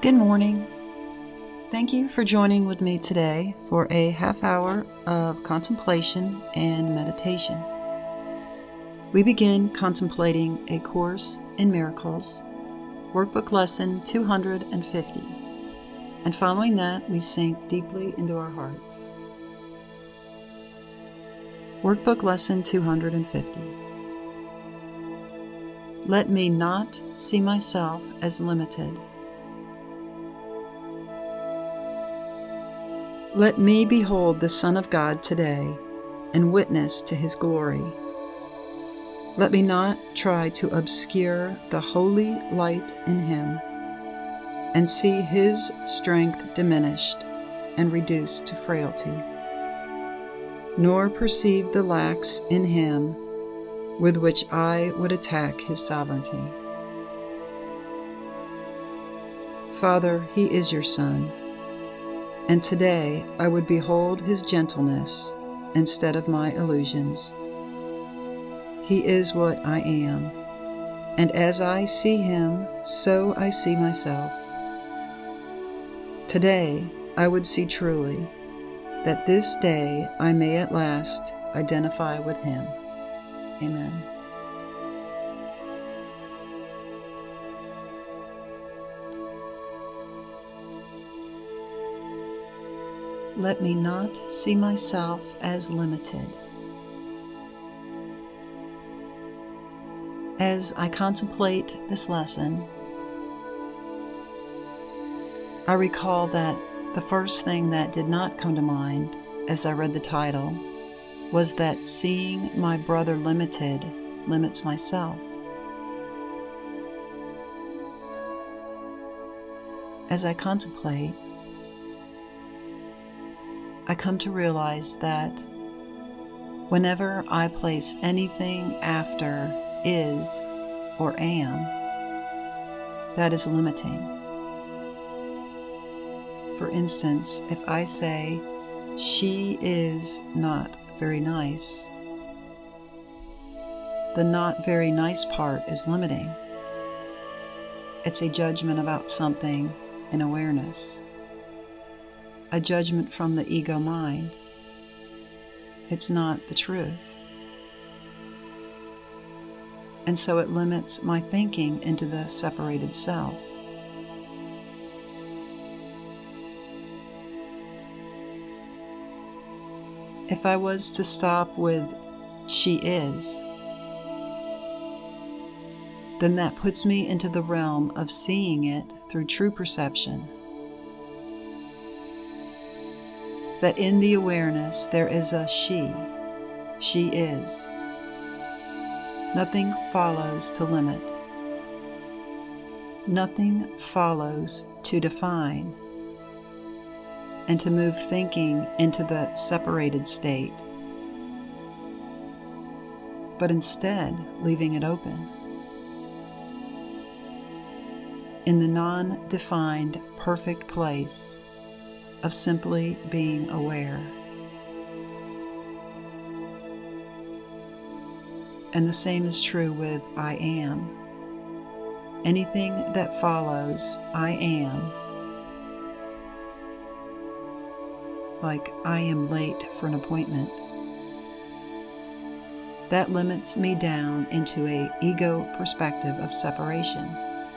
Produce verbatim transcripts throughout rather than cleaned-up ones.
Good morning. Thank you for joining with me today for a half hour of contemplation and meditation. We begin contemplating A Course in Miracles, Workbook Lesson two hundred fifty, and following that we sink deeply into our hearts. Workbook Lesson two hundred fifty. Let me not see myself as limited. Let me behold the Son of God today and witness to His glory. Let me not try to obscure the holy light in Him and see His strength diminished and reduced to frailty, nor perceive the lacks in Him with which I would attack His sovereignty. Father, He is your Son, and today I would behold His gentleness instead of my illusions. He is what I am, and as I see Him, so I see myself. Today I would see truly, that this day I may at last identify with Him. Amen. Let me not see myself as limited. As I contemplate this lesson, I recall that the first thing that did not come to mind as I read the title was that seeing my brother limited limits myself. As I contemplate, I come to realize that whenever I place anything after is or am, that is limiting. For instance, if I say, she is not very nice, the not very nice part is limiting. It's a judgment about something in awareness, a judgment from the ego mind. It's not the truth. And so it limits my thinking into the separated self. If I was to stop with she is, then that puts me into the realm of seeing it through true perception. That in the awareness there is a she, she is. Nothing follows to limit. Nothing follows to define and to move thinking into the separated state, but instead leaving it open. In the non-defined perfect place of simply being aware. And the same is true with I am. Anything that follows I am, like I am late for an appointment, that limits me down into a ego perspective of separation.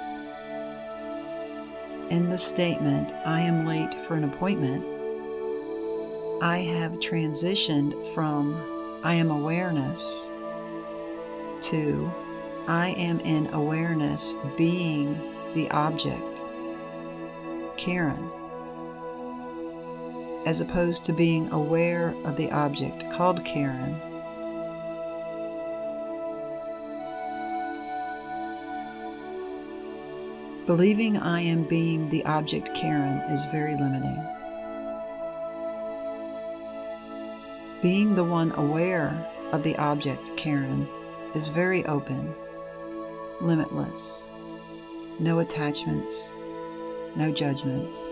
In the statement, I am late for an appointment, I have transitioned from I am awareness to I am in awareness being the object, Karen, as opposed to being aware of the object called Karen. Believing I am being the object Karen is very limiting. Being the one aware of the object Karen is very open, limitless, no attachments, no judgments.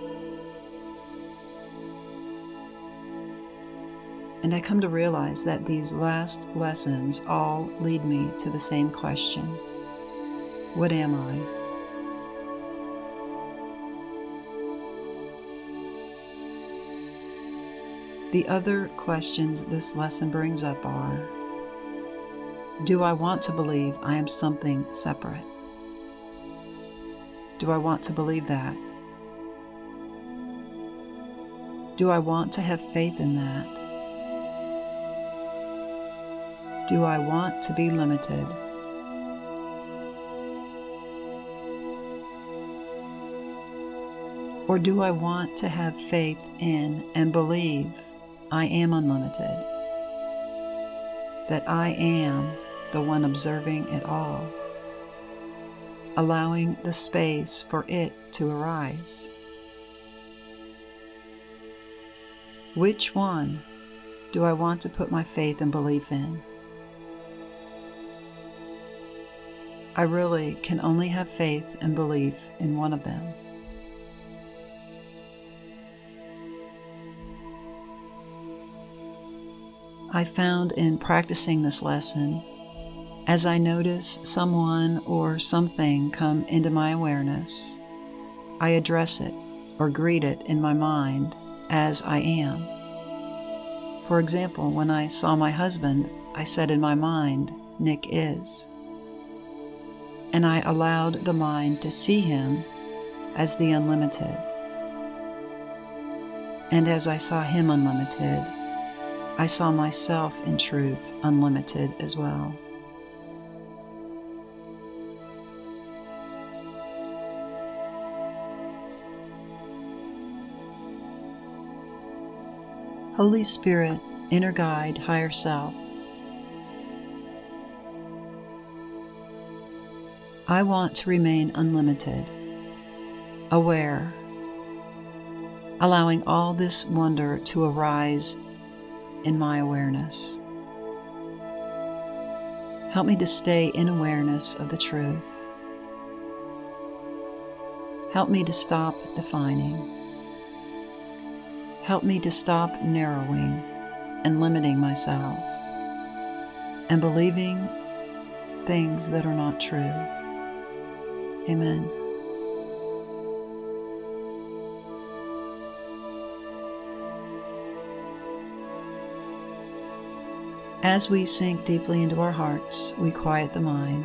And I come to realize that these last lessons all lead me to the same question. What am I? The other questions this lesson brings up are: do I want to believe I am something separate? Do I want to believe that? Do I want to have faith in that? Do I want to be limited? Or do I want to have faith in and believe I am unlimited? That I am the one observing it all, allowing the space for it to arise? Which one do I want to put my faith and belief in? I really can only have faith and belief in one of them. I found in practicing this lesson, as I notice someone or something come into my awareness, I address it or greet it in my mind as I am. For example, when I saw my husband, I said in my mind, "Nick is." And I allowed the mind to see him as the unlimited. And as I saw him unlimited, I saw myself in truth unlimited as well. Holy Spirit, inner guide, higher self, I want to remain unlimited, aware, allowing all this wonder to arise in my awareness. Help me to stay in awareness of the truth. Help me to stop defining. Help me to stop narrowing and limiting myself and believing things that are not true. Amen. As we sink deeply into our hearts, we quiet the mind.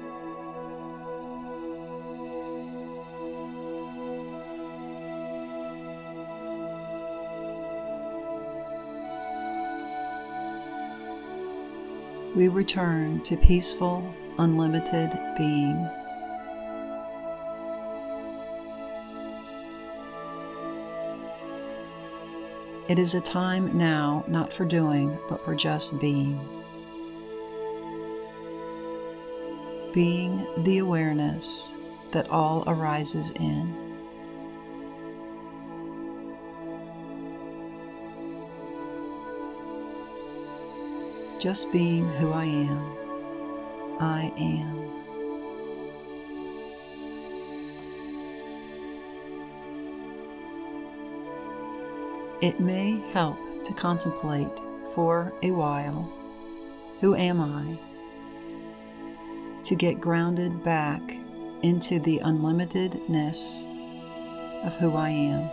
We return to peaceful, unlimited being. It is a time now not for doing, but for just being. Being the awareness that all arises in. Just being who I am. I am. It may help to contemplate for a while, who am I? To get grounded back into the unlimitedness of who I am.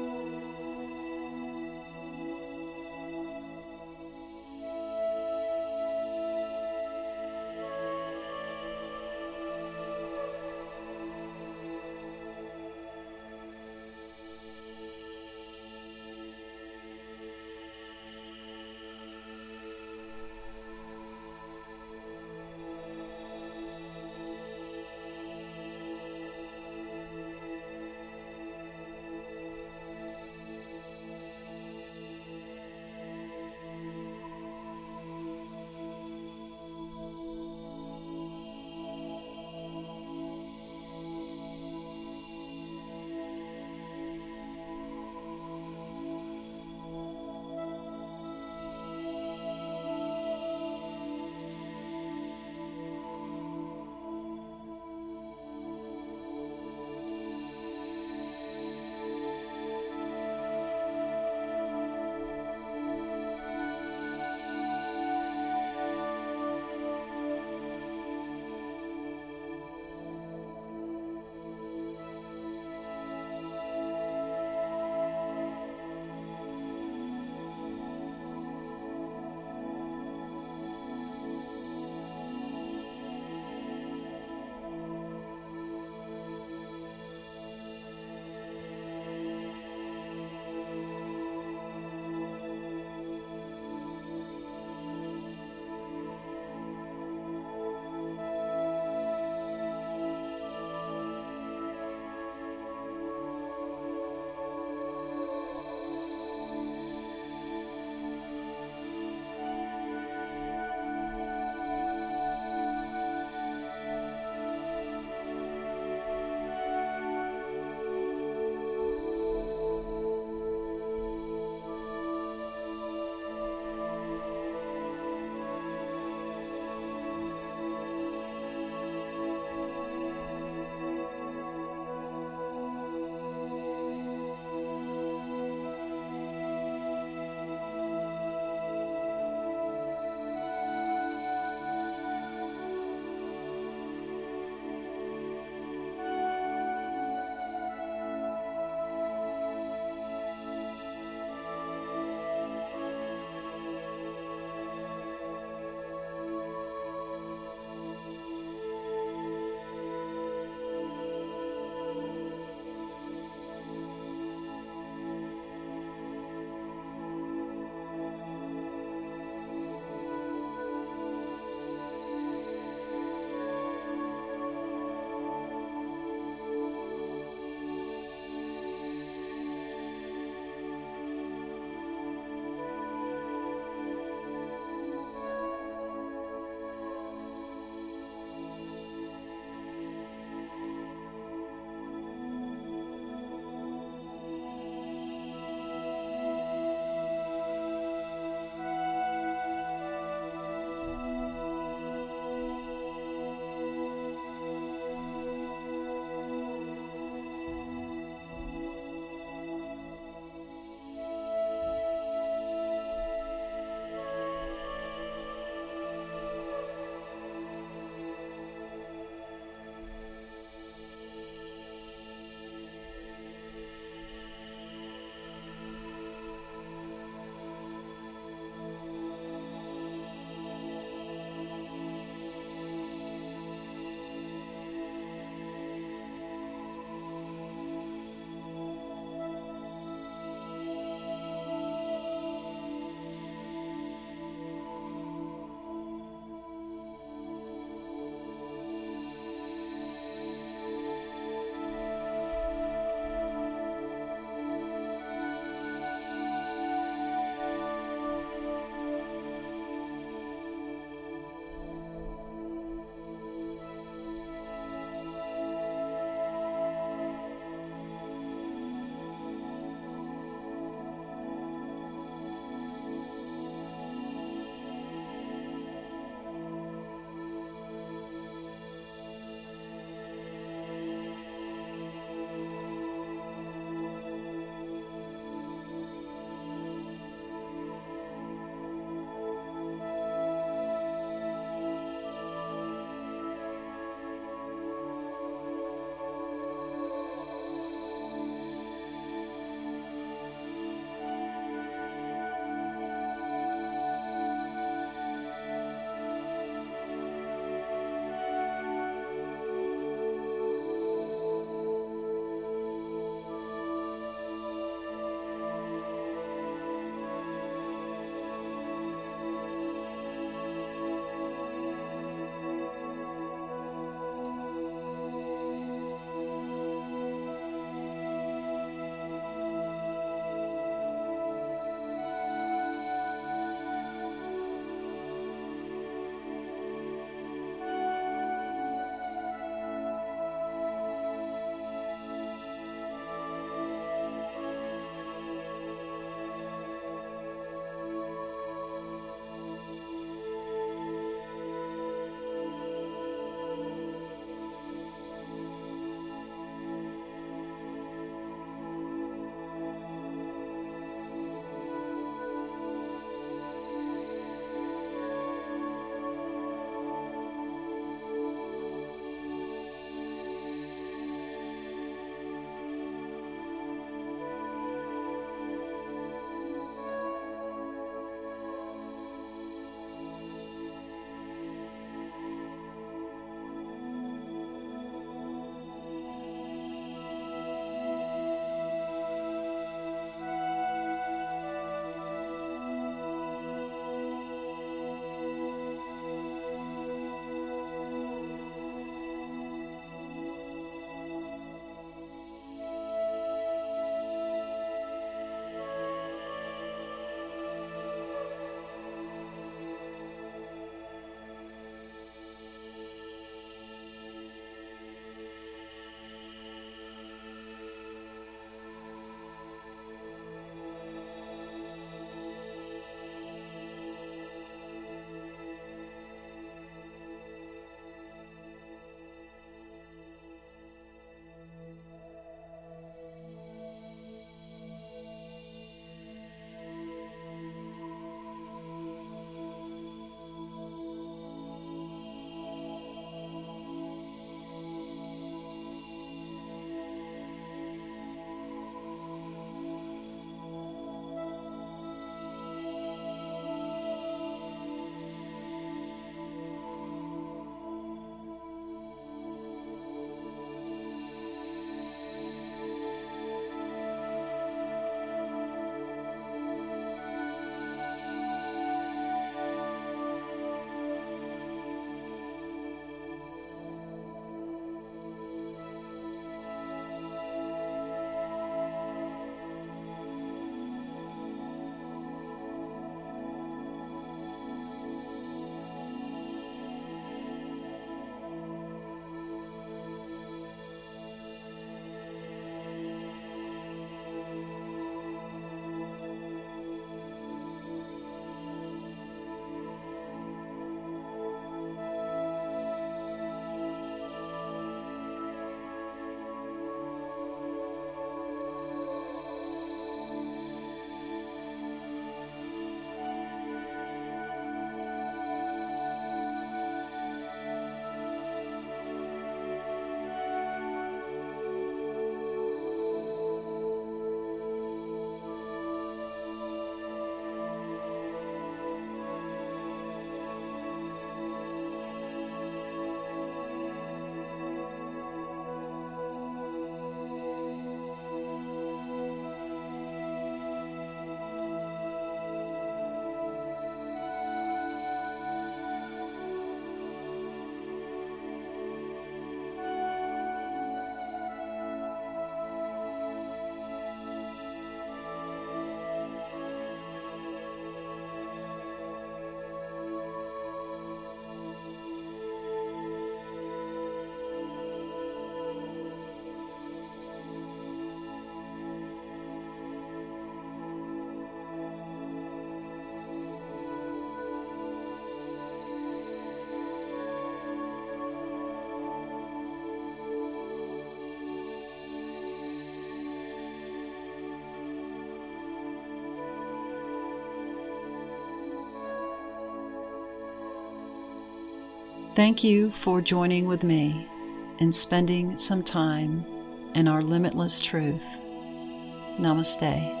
Thank you for joining with me and spending some time in our limitless truth. Namaste.